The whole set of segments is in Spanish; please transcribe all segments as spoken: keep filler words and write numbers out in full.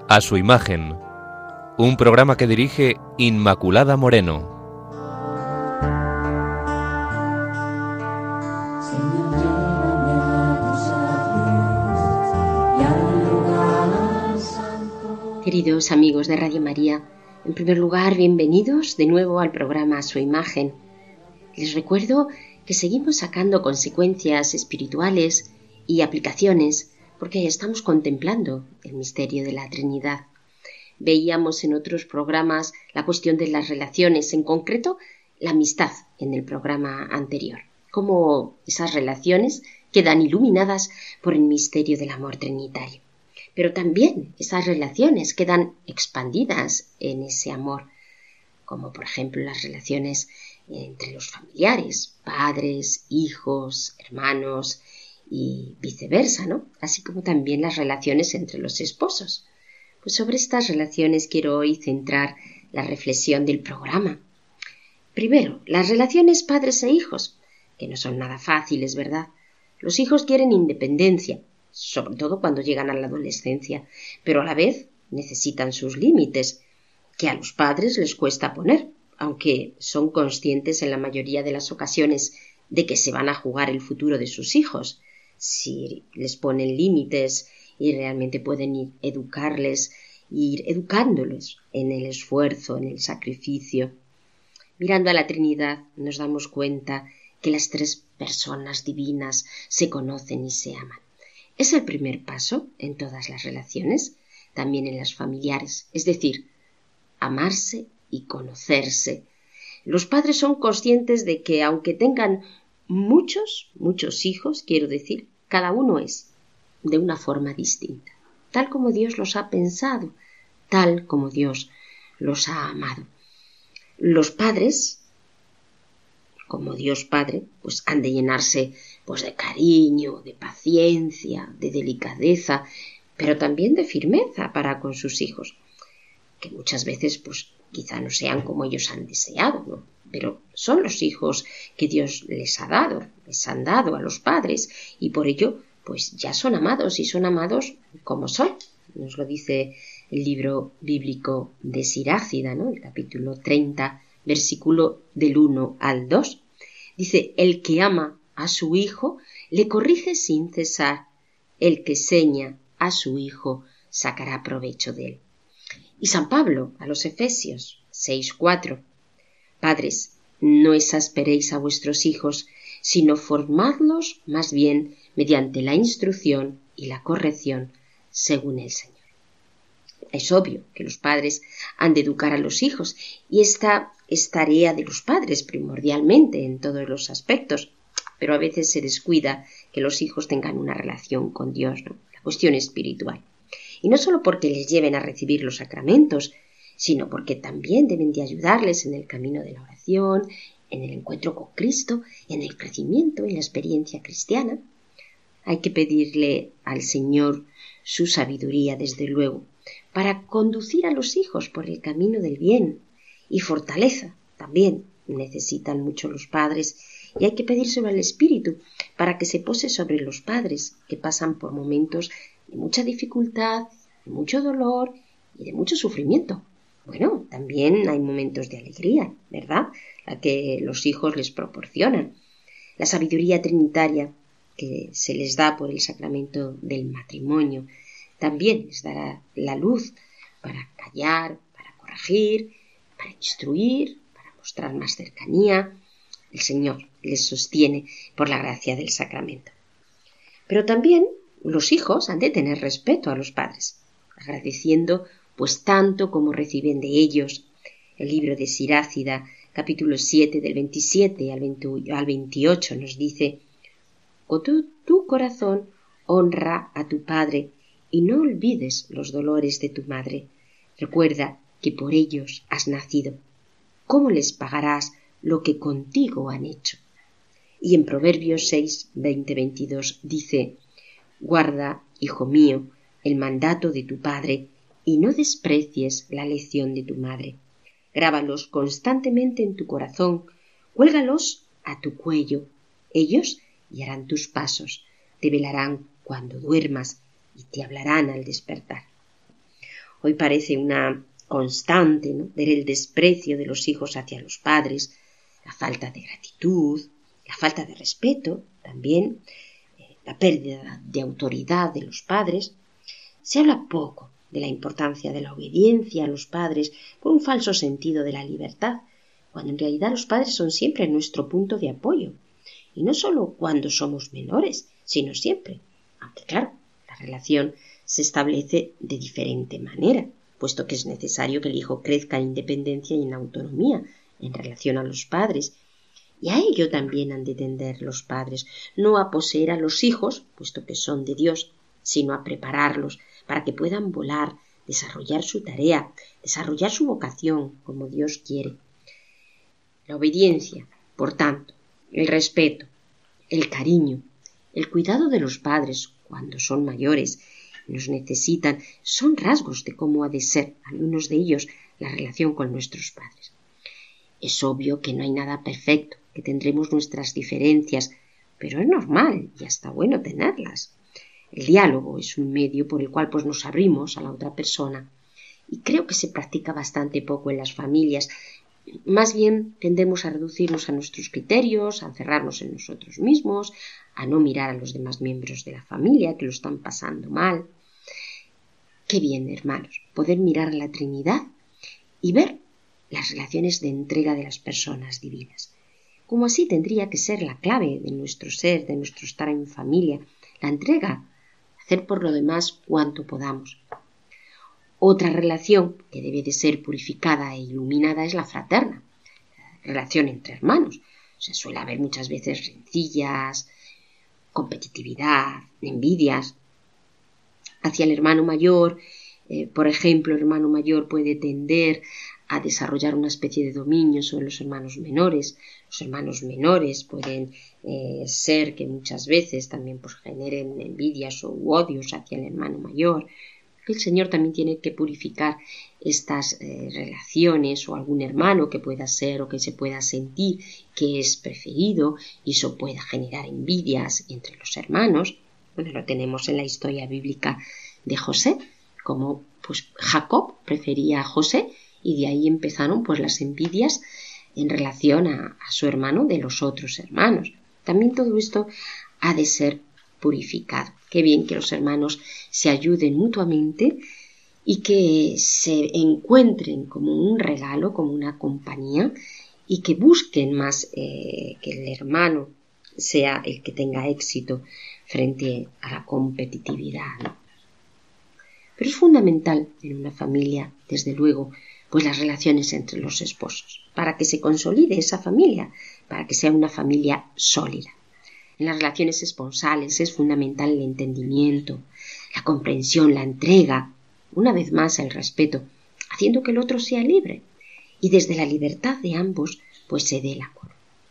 A su imagen, un programa que dirige Inmaculada Moreno. Queridos amigos de Radio María, en primer lugar, bienvenidos de nuevo al programa A su imagen. Les recuerdo que seguimos sacando consecuencias espirituales y aplicaciones porque estamos contemplando el misterio de la Trinidad. Veíamos en otros programas la cuestión de las relaciones, en concreto la amistad en el programa anterior, cómo esas relaciones quedan iluminadas por el misterio del amor trinitario. Pero también esas relaciones quedan expandidas en ese amor, como por ejemplo las relaciones entre los familiares, padres, hijos, hermanos y viceversa, ¿no? Así como también las relaciones entre los esposos. Pues sobre estas relaciones quiero hoy centrar la reflexión del programa. Primero, las relaciones padres e hijos, que no son nada fáciles, ¿verdad? Los hijos quieren independencia, sobre todo cuando llegan a la adolescencia, pero a la vez necesitan sus límites, que a los padres les cuesta poner, aunque son conscientes en la mayoría de las ocasiones de que se van a jugar el futuro de sus hijos. Si les ponen límites y realmente pueden ir educarles, ir educándolos en el esfuerzo, en el sacrificio. Mirando a la Trinidad nos damos cuenta que las tres personas divinas se conocen y se aman. Es el primer paso en todas las relaciones, también en las familiares, es decir, amarse y conocerse. Los padres son conscientes de que aunque tengan muchos, muchos hijos, quiero decir, cada uno es de una forma distinta, tal como Dios los ha pensado, tal como Dios los ha amado. Los padres, como Dios Padre, pues han de llenarse pues de cariño, de paciencia, de delicadeza, pero también de firmeza para con sus hijos, que muchas veces pues quizá no sean como ellos han deseado, ¿no? Pero son los hijos que Dios les ha dado, les han dado a los padres, y por ello pues ya son amados y son amados como son. Nos lo dice el libro bíblico de Sirácida, ¿no? El capítulo treinta, versículo del uno al dos. Dice, el que ama a su hijo le corrige sin cesar, el que seña a su hijo sacará provecho de él. Y San Pablo a los Efesios seis cuatro, padres, no exasperéis a vuestros hijos, sino formadlos más bien mediante la instrucción y la corrección según el Señor. Es obvio que los padres han de educar a los hijos y esta es tarea de los padres primordialmente en todos los aspectos, pero a veces se descuida que los hijos tengan una relación con Dios, ¿no? La cuestión espiritual. Y no solo porque les lleven a recibir los sacramentos, sino porque también deben de ayudarles en el camino de la oración, en el encuentro con Cristo, en el crecimiento, en la experiencia cristiana. Hay que pedirle al Señor su sabiduría, desde luego, para conducir a los hijos por el camino del bien, y fortaleza también necesitan mucho los padres, y hay que pedírselo al Espíritu para que se pose sobre los padres que pasan por momentos de mucha dificultad, de mucho dolor y de mucho sufrimiento. Bueno, también hay momentos de alegría, ¿verdad?, la que los hijos les proporcionan. La sabiduría trinitaria que se les da por el sacramento del matrimonio también les dará la luz para callar, para corregir, para instruir, para mostrar más cercanía. El Señor les sostiene por la gracia del sacramento. Pero también los hijos han de tener respeto a los padres, agradeciendo pues tanto como reciben de ellos. El libro de Sirácida, capítulo siete, del veintisiete al veintiocho, nos dice: con tu, tu corazón honra a tu padre y no olvides los dolores de tu madre. Recuerda que por ellos has nacido. ¿Cómo les pagarás lo que contigo han hecho? Y en Proverbios seis, veinte, veintidós dice: guarda, hijo mío, el mandato de tu padre y no desprecies la lección de tu madre. Grábalos constantemente en tu corazón, cuélgalos a tu cuello. Ellos guiarán tus pasos, te velarán cuando duermas y te hablarán al despertar. Hoy parece una constante, ¿no?, ver el desprecio de los hijos hacia los padres, la falta de gratitud, la falta de respeto, también eh, la pérdida de autoridad de los padres. Se habla poco de la importancia de la obediencia a los padres por un falso sentido de la libertad, cuando en realidad los padres son siempre nuestro punto de apoyo, y no solo cuando somos menores, sino siempre, aunque claro, la relación se establece de diferente manera, puesto que es necesario que el hijo crezca en independencia y en autonomía en relación a los padres, y a ello también han de tender los padres, no a poseer a los hijos, puesto que son de Dios, sino a prepararlos para que puedan volar, desarrollar su tarea, desarrollar su vocación como Dios quiere. La obediencia, por tanto, el respeto, el cariño, el cuidado de los padres cuando son mayores y nos necesitan, son rasgos de cómo ha de ser, algunos de ellos, la relación con nuestros padres. Es obvio que no hay nada perfecto, que tendremos nuestras diferencias, pero es normal y hasta bueno tenerlas. El diálogo es un medio por el cual pues, nos abrimos a la otra persona y creo que se practica bastante poco en las familias. Más bien tendemos a reducirnos a nuestros criterios, a encerrarnos en nosotros mismos, a no mirar a los demás miembros de la familia que lo están pasando mal. Qué bien, hermanos, poder mirar a la Trinidad y ver las relaciones de entrega de las personas divinas. Como así tendría que ser la clave de nuestro ser, de nuestro estar en familia, la entrega, hacer por lo demás cuanto podamos. Otra relación que debe de ser purificada e iluminada es la fraterna, la relación entre hermanos. O sea, suele haber muchas veces rencillas, competitividad, envidias. Hacia el hermano mayor, eh, por ejemplo, el hermano mayor puede tender a desarrollar una especie de dominio sobre los hermanos menores. Los hermanos menores pueden eh, ser que muchas veces también pues, generen envidias o odios hacia el hermano mayor. El Señor también tiene que purificar estas eh, relaciones o algún hermano que pueda ser o que se pueda sentir que es preferido y eso pueda generar envidias entre los hermanos. Bueno, lo tenemos en la historia bíblica de José, como pues Jacob prefería a José y de ahí empezaron pues las envidias en relación a, a su hermano de los otros hermanos. También todo esto ha de ser purificado. Qué bien que los hermanos se ayuden mutuamente y que se encuentren como un regalo, como una compañía y que busquen más eh, que el hermano sea el que tenga éxito frente a la competitividad, ¿no? Pero es fundamental en una familia, desde luego, pues las relaciones entre los esposos, para que se consolide esa familia, para que sea una familia sólida. En las relaciones esponsales es fundamental el entendimiento, la comprensión, la entrega, una vez más el respeto, haciendo que el otro sea libre y desde la libertad de ambos pues se dé el amor.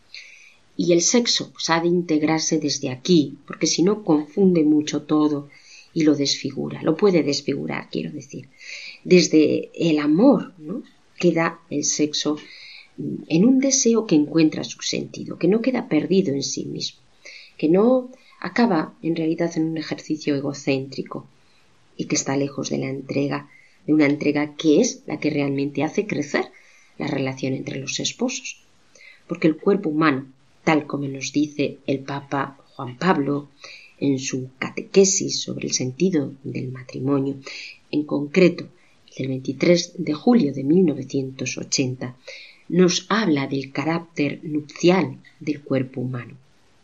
Y el sexo pues, ha de integrarse desde aquí, porque si no confunde mucho todo y lo desfigura, lo puede desfigurar, quiero decir. Desde el amor, ¿no?, queda el sexo en un deseo que encuentra su sentido, que no queda perdido en sí mismo, que no acaba en realidad en un ejercicio egocéntrico y que está lejos de la entrega, de una entrega que es la que realmente hace crecer la relación entre los esposos. Porque el cuerpo humano, tal como nos dice el Papa Juan Pablo en su catequesis sobre el sentido del matrimonio, en concreto el veintitrés de julio de mil novecientos ochenta, nos habla del carácter nupcial del cuerpo humano.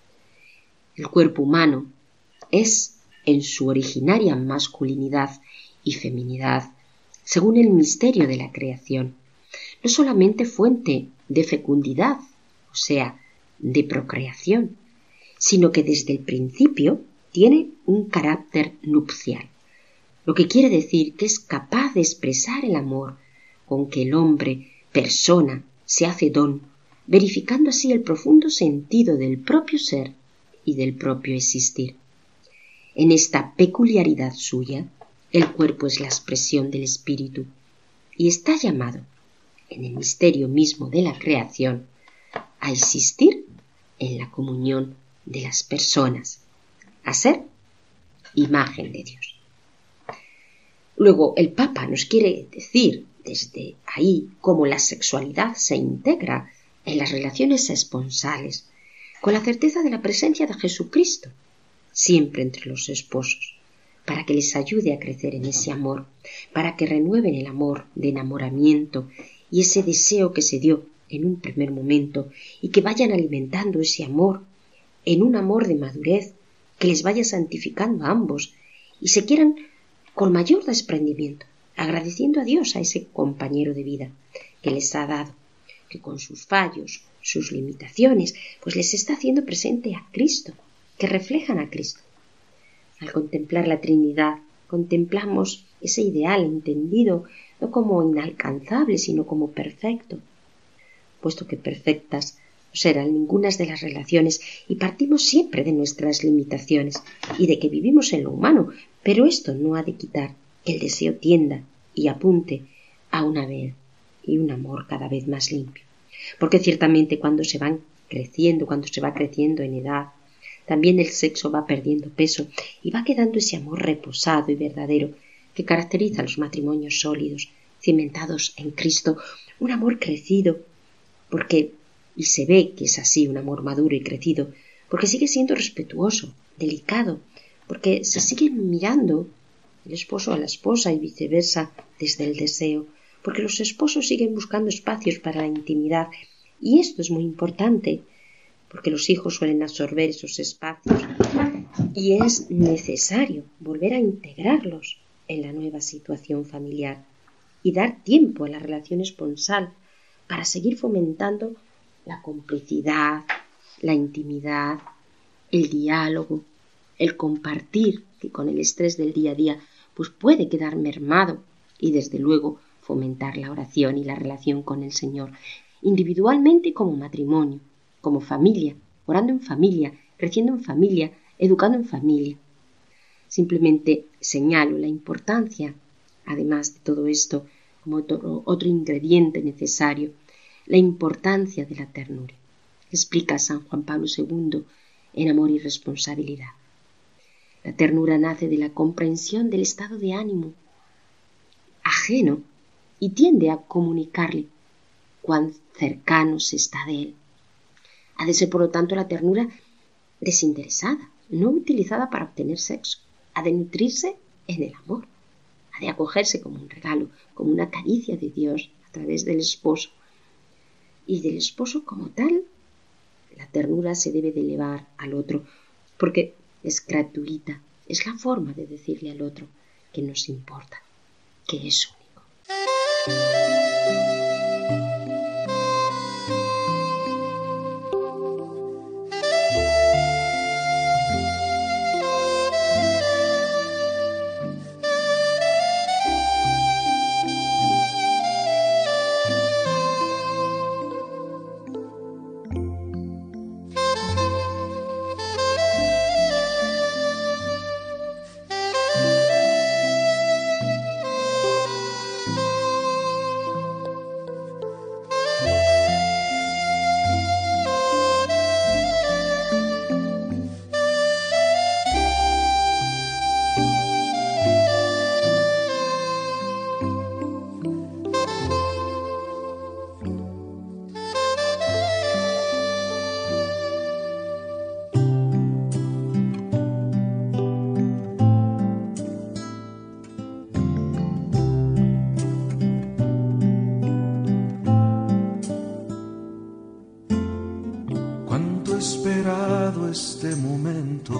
El cuerpo humano es, en su originaria masculinidad y feminidad, según el misterio de la creación, no solamente fuente de fecundidad, o sea, de procreación, sino que desde el principio tiene un carácter nupcial, lo que quiere decir que es capaz de expresar el amor con que el hombre, persona, se hace don, verificando así el profundo sentido del propio ser y del propio existir. En esta peculiaridad suya, el cuerpo es la expresión del espíritu y está llamado, en el misterio mismo de la creación, a existir en la comunión de las personas, a ser imagen de Dios. Luego, el Papa nos quiere decir desde ahí cómo la sexualidad se integra en las relaciones esponsales, con la certeza de la presencia de Jesucristo, siempre entre los esposos, para que les ayude a crecer en ese amor, para que renueven el amor de enamoramiento y ese deseo que se dio en un primer momento y que vayan alimentando ese amor en un amor de madurez que les vaya santificando a ambos y se quieran con mayor desprendimiento, agradeciendo a Dios a ese compañero de vida que les ha dado, que con sus fallos, sus limitaciones, pues les está haciendo presente a Cristo, que reflejan a Cristo. Al contemplar la Trinidad, contemplamos ese ideal entendido no como inalcanzable, sino como perfecto, puesto que perfectas no serán ninguna de las relaciones y partimos siempre de nuestras limitaciones y de que vivimos en lo humano, pero esto no ha de quitar que el deseo tienda y apunte a una vez y un amor cada vez más limpio. Porque ciertamente cuando se van creciendo, cuando se va creciendo en edad, también el sexo va perdiendo peso y va quedando ese amor reposado y verdadero que caracteriza a los matrimonios sólidos, cimentados en Cristo, un amor crecido, porque, y se ve que es así, un amor maduro y crecido, porque sigue siendo respetuoso, delicado, porque se siguen mirando el esposo a la esposa y viceversa desde el deseo, porque los esposos siguen buscando espacios para la intimidad, y esto es muy importante, porque los hijos suelen absorber esos espacios y es necesario volver a integrarlos en la nueva situación familiar y dar tiempo a la relación esponsal para seguir fomentando la complicidad, la intimidad, el diálogo, el compartir, que con el estrés del día a día pues puede quedar mermado, y desde luego fomentar la oración y la relación con el Señor, individualmente como matrimonio, como familia, orando en familia, creciendo en familia, educando en familia. Simplemente señalo la importancia, además de todo esto, como otro, otro ingrediente necesario, la importancia de la ternura. Explica San Juan Pablo segundo en Amor y Responsabilidad. La ternura nace de la comprensión del estado de ánimo ajeno y tiende a comunicarle cuán cercano se está de él. Ha de ser, por lo tanto, la ternura desinteresada, no utilizada para obtener sexo. Ha de nutrirse en el amor. Ha de acogerse como un regalo, como una caricia de Dios a través del esposo. Y del esposo como tal, la ternura se debe de elevar al otro, porque es gratuita, es la forma de decirle al otro que nos importa, que es único. Este momento,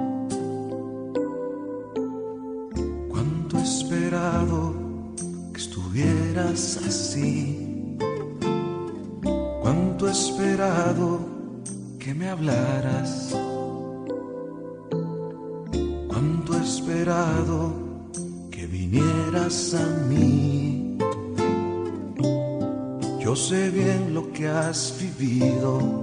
cuánto he esperado que estuvieras así, cuánto he esperado que me hablaras, cuánto he esperado que vinieras a mí. Yo sé bien lo que has vivido,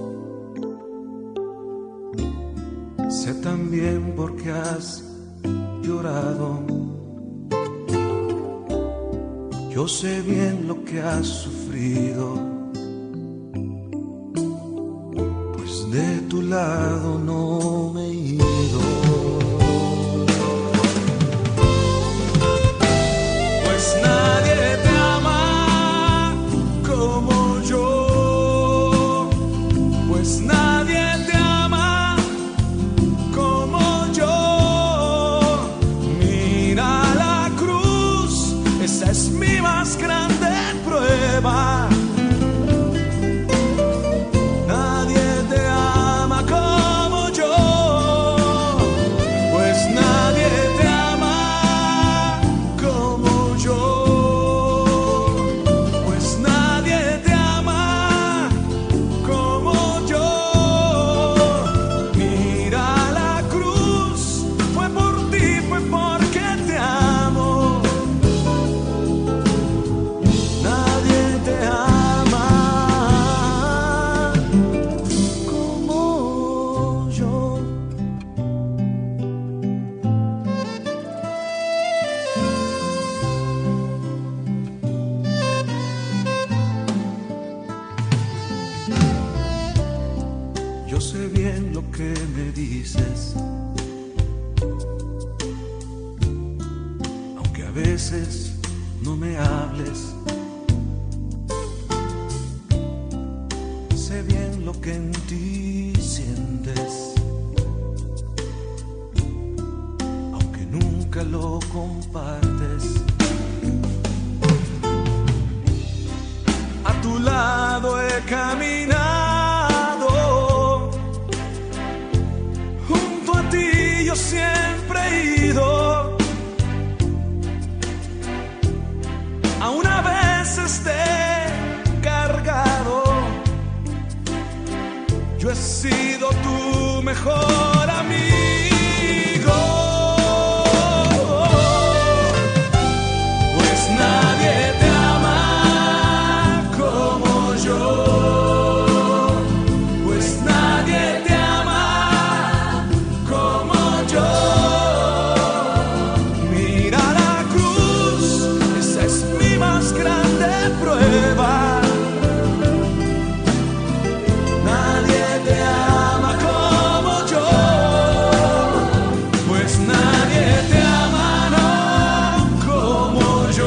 sé también por qué has llorado. Yo sé bien lo que has sufrido, pues de tu lado no me he ido. esa es mi más grande prueba. Nadie te ama como yo, pues nadie te ama como yo, pues nadie te ama como yo. Mira la cruz, fue por ti, fue porque te amo. Nadie te ama como yo. Yo sé bien lo que me dices, aunque a veces no me hables. Sé bien lo que en ti sientes, aunque nunca lo compartes. A tu lado he caminado, junto a ti yo siempre he ido, aún a veces te he cargado. Yo he sido tu mejor amigo. Pues nadie te ama como yo, pues nadie te ama como yo. Mira la cruz, esa es mi más grande prueba. Nadie te ama como yo, pues nadie te ama, no como yo,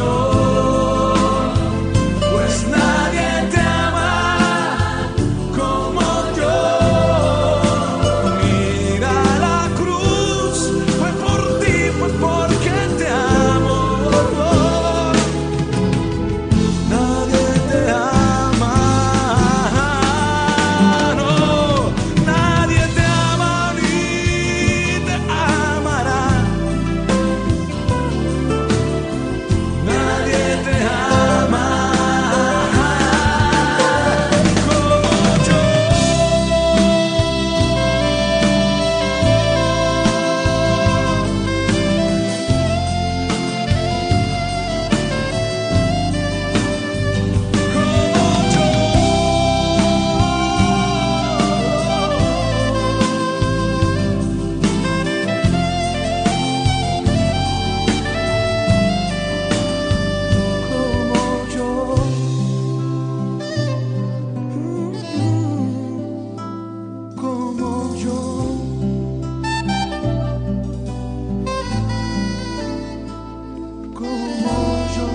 pues nadie te ama como yo. Mira la cruz, fue por ti, fue porque te amo. Nadie te ama, no, nadie te ama ni te amará. Nadie te ama como yo. Como yo, como yo, como yo.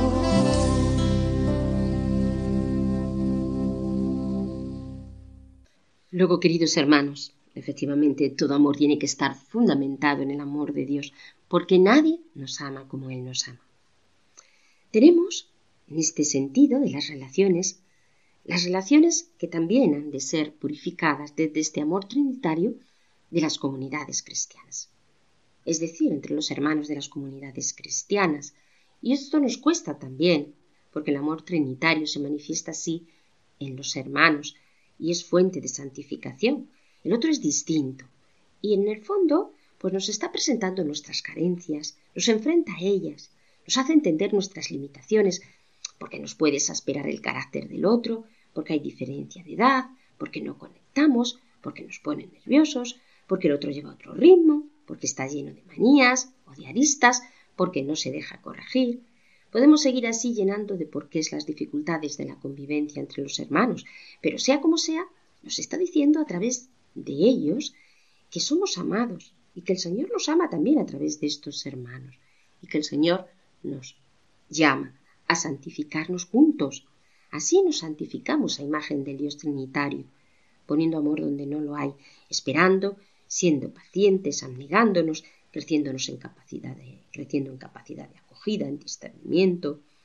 Luego, queridos hermanos, efectivamente todo amor tiene que estar fundamentado en el amor de Dios, porque nadie nos ama como Él nos ama. Tenemos, en este sentido de las relaciones, las relaciones que también han de ser purificadas desde este amor trinitario de las comunidades cristianas, es decir, entre los hermanos de las comunidades cristianas. Y esto nos cuesta también, porque el amor trinitario se manifiesta así en los hermanos y es fuente de santificación. El otro es distinto y en el fondo pues nos está presentando nuestras carencias, nos enfrenta a ellas, nos hace entender nuestras limitaciones, porque nos puede exasperar el carácter del otro, porque hay diferencia de edad, porque no conectamos, porque nos pone nerviosos, porque el otro lleva otro ritmo, porque está lleno de manías o de aristas, porque no se deja corregir. Podemos seguir así llenando de porqués las dificultades de la convivencia entre los hermanos, pero sea como sea, nos está diciendo a través de ellos que somos amados y que el Señor nos ama también a través de estos hermanos y que el Señor nos llama a santificarnos juntos. Así nos santificamos a imagen del Dios Trinitario, poniendo amor donde no lo hay, esperando, siendo pacientes, abnegándonos, creciéndonos en capacidad de, creciendo en capacidad de acogida, en discernimiento,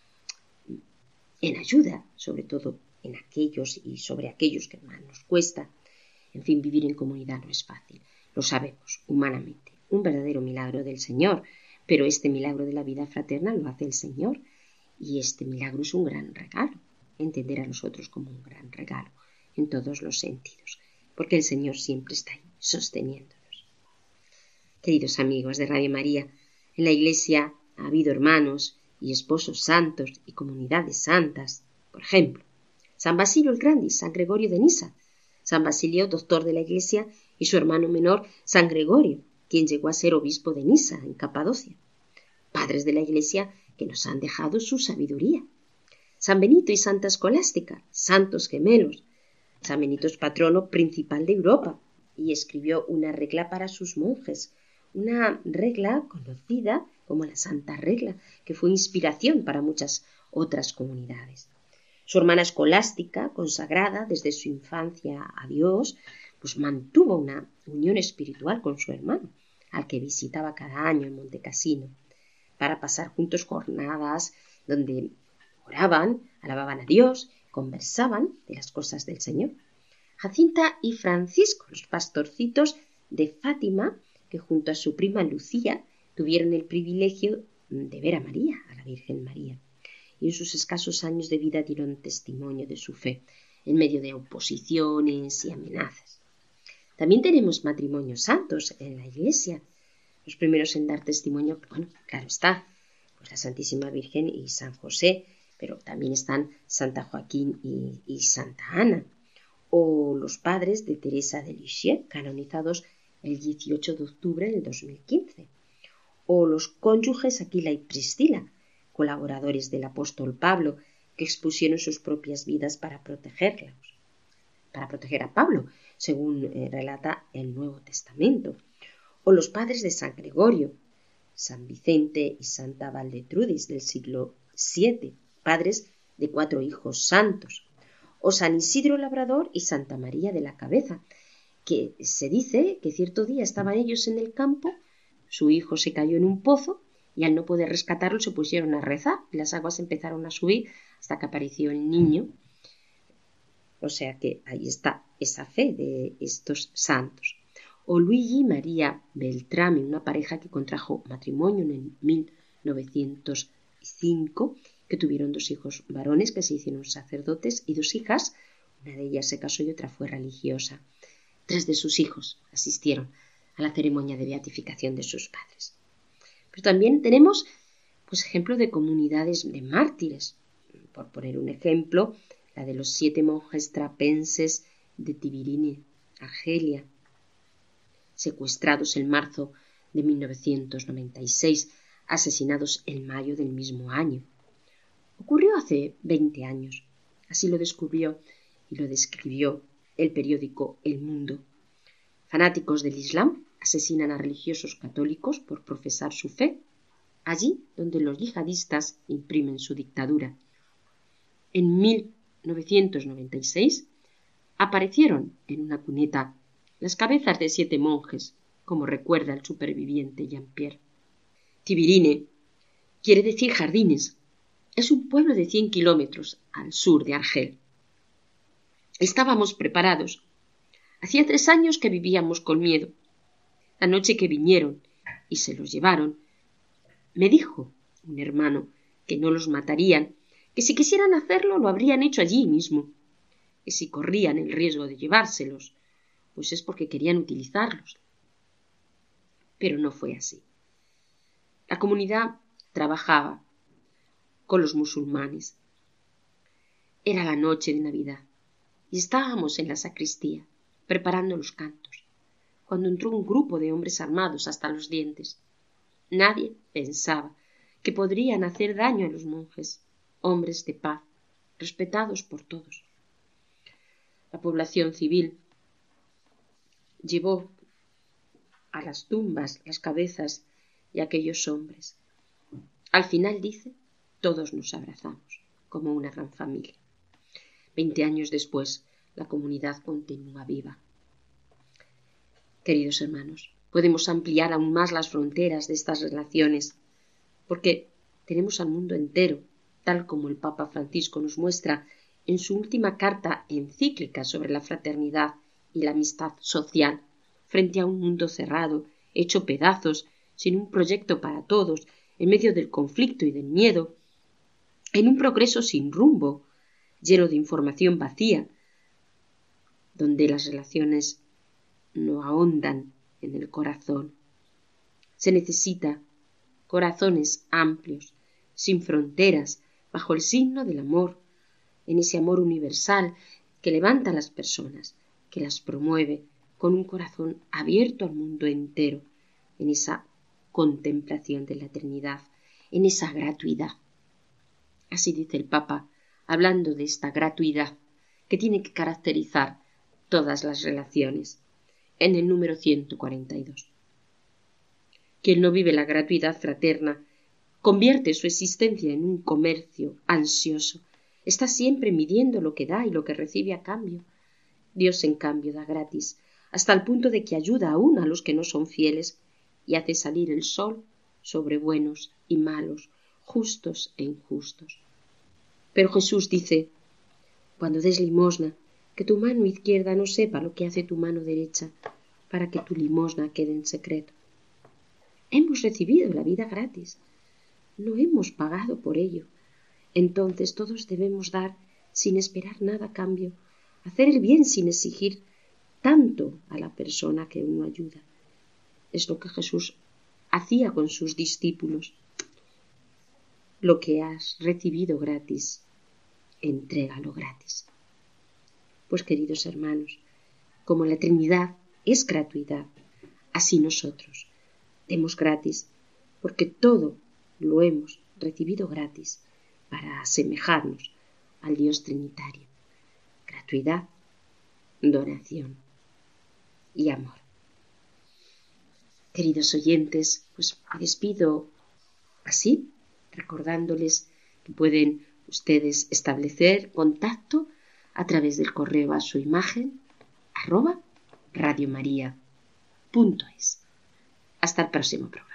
en ayuda, sobre todo en aquellos y sobre aquellos que más nos cuesta. En fin, vivir en comunidad no es fácil, lo sabemos humanamente, un verdadero milagro del Señor, pero este milagro de la vida fraterna lo hace el Señor y este milagro es un gran regalo, entender a los otros como un gran regalo en todos los sentidos, porque el Señor siempre está ahí sosteniéndonos. Queridos amigos de Radio María, en la Iglesia ha habido hermanos y esposos santos y comunidades santas, por ejemplo, San Basilio el Grande y San Gregorio de Nisa, San Basilio, doctor de la Iglesia, y su hermano menor, San Gregorio, quien llegó a ser obispo de Nisa, en Capadocia. Padres de la Iglesia que nos han dejado su sabiduría. San Benito y Santa Escolástica, santos gemelos. San Benito es patrono principal de Europa y escribió una regla para sus monjes, una regla conocida como la Santa Regla, que fue inspiración para muchas otras comunidades. Su hermana Escolástica, consagrada desde su infancia a Dios, pues mantuvo una unión espiritual con su hermano, al que visitaba cada año en Monte Cassino, para pasar juntos jornadas donde oraban, alababan a Dios, conversaban de las cosas del Señor. Jacinta y Francisco, los pastorcitos de Fátima, que junto a su prima Lucía tuvieron el privilegio de ver a María, a la Virgen María, y en sus escasos años de vida dieron testimonio de su fe en medio de oposiciones y amenazas. También tenemos matrimonios santos en la Iglesia. Los primeros en dar testimonio, bueno, claro está, pues la Santísima Virgen y San José, pero también están Santa Joaquín y, y Santa Ana, o los padres de Teresa de Lisieux, canonizados el dieciocho de octubre del dos mil quince, o los cónyuges Aquila y Priscila, colaboradores del apóstol Pablo, que expusieron sus propias vidas para protegerlos, para proteger a Pablo, según eh, relata el Nuevo Testamento, o los padres de San Gregorio, San Vicente y Santa Valdetrudis del siglo siete, padres de cuatro hijos santos, o San Isidro Labrador y Santa María de la Cabeza, que se dice que cierto día estaban ellos en el campo, su hijo se cayó en un pozo y al no poder rescatarlo se pusieron a rezar y las aguas empezaron a subir hasta que apareció el niño. O sea que ahí está esa fe de estos santos. O Luigi y María Beltrame, una pareja que contrajo matrimonio en mil novecientos cinco, que tuvieron dos hijos varones que se hicieron sacerdotes y dos hijas, una de ellas se casó y otra fue religiosa. Tres de sus hijos asistieron a la ceremonia de beatificación de sus padres. Pero también tenemos pues, ejemplos de comunidades de mártires. Por poner un ejemplo, la de los siete monjes trapenses de Tibirine, Argelia, secuestrados en marzo de mil novecientos noventa y seis, asesinados en mayo del mismo año. Ocurrió hace veinte años. Así lo descubrió y lo describió el periódico El Mundo. Fanáticos del Islam asesinan a religiosos católicos por profesar su fe, allí donde los yihadistas imprimen su dictadura. En mil novecientos noventa y seis aparecieron en una cuneta las cabezas de siete monjes, como recuerda el superviviente Jean-Pierre. Tibirine quiere decir jardines. Es un pueblo de cien kilómetros al sur de Argel. Estábamos preparados. Hacía tres años que vivíamos con miedo. La noche que vinieron y se los llevaron, me dijo un hermano que no los matarían, que si quisieran hacerlo lo habrían hecho allí mismo, que si corrían el riesgo de llevárselos, pues es porque querían utilizarlos. Pero no fue así. La comunidad trabajaba con los musulmanes. Era la noche de Navidad y estábamos en la sacristía preparando los cantos, cuando entró un grupo de hombres armados hasta los dientes. Nadie pensaba que podrían hacer daño a los monjes, hombres de paz, respetados por todos. La población civil llevó a las tumbas las cabezas de aquellos hombres. Al final, dice, todos nos abrazamos como una gran familia. Veinte años después, la comunidad continúa viva. Queridos hermanos, podemos ampliar aún más las fronteras de estas relaciones, porque tenemos al mundo entero tal como el Papa Francisco nos muestra en su última carta encíclica sobre la fraternidad y la amistad social, frente a un mundo cerrado, hecho pedazos, sin un proyecto para todos, en medio del conflicto y del miedo, en un progreso sin rumbo, lleno de información vacía, donde las relaciones no ahondan en el corazón. Se necesita corazones amplios, sin fronteras, bajo el signo del amor, en ese amor universal que levanta a las personas, que las promueve con un corazón abierto al mundo entero, en esa contemplación de la eternidad, en esa gratuidad. Así dice el Papa, hablando de esta gratuidad que tiene que caracterizar todas las relaciones, en el número ciento cuarenta y dos. Quien no vive la gratuidad fraterna convierte su existencia en un comercio ansioso, está siempre midiendo lo que da y lo que recibe a cambio. Dios, en cambio, da gratis, hasta el punto de que ayuda aún a los que no son fieles y hace salir el sol sobre buenos y malos, justos e injustos. Pero Jesús dice, cuando des limosna, que tu mano izquierda no sepa lo que hace tu mano derecha, para que tu limosna quede en secreto. Hemos recibido la vida gratis, no hemos pagado por ello. Entonces todos debemos dar sin esperar nada a cambio, hacer el bien sin exigir tanto a la persona que uno ayuda. Es lo que Jesús hacía con sus discípulos. Lo que has recibido gratis, entrégalo gratis. Pues, queridos hermanos, como la Trinidad es gratuidad, así nosotros demos gratis, porque todo lo hemos recibido gratis para asemejarnos al Dios Trinitario. Gratuidad, donación y amor. Queridos oyentes, pues me despido así, recordándoles que pueden ustedes establecer contacto a través del correo a su imagen arroba radiomaria punto es. Hasta el próximo programa.